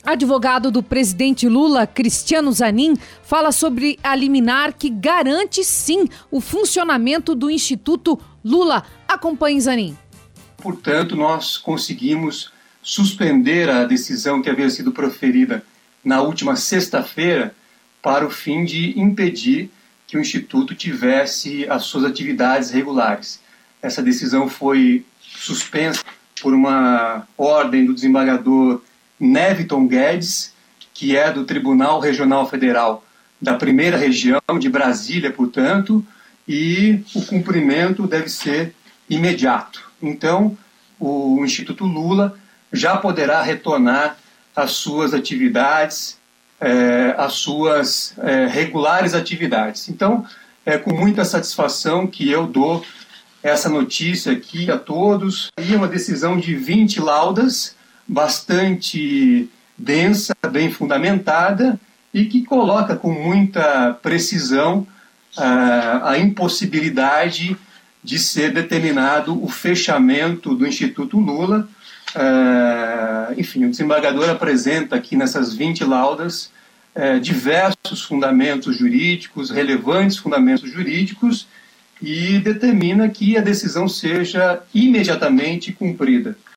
Advogado do presidente Lula, Cristiano Zanin, fala sobre a liminar que garante, sim, o funcionamento do Instituto Lula. Acompanhe, Zanin. Portanto, nós conseguimos suspender a decisão que havia sido proferida na última sexta-feira para o fim de impedir que o Instituto tivesse as suas atividades regulares. Essa decisão foi suspensa por uma ordem do desembargador Neviton Guedes, que é do Tribunal Regional Federal da Primeira Região de Brasília, portanto, e o cumprimento deve ser imediato. Então, o Instituto Lula já poderá retornar às suas atividades, às suas regulares atividades. Então, é com muita satisfação que eu dou essa notícia aqui a todos. E uma decisão de 20 laudas, bastante densa, bem fundamentada, e que coloca com muita precisão a impossibilidade de ser determinado o fechamento do Instituto Lula. Enfim, o desembargador apresenta aqui nessas 20 laudas diversos fundamentos jurídicos, relevantes fundamentos jurídicos, e determina que a decisão seja imediatamente cumprida.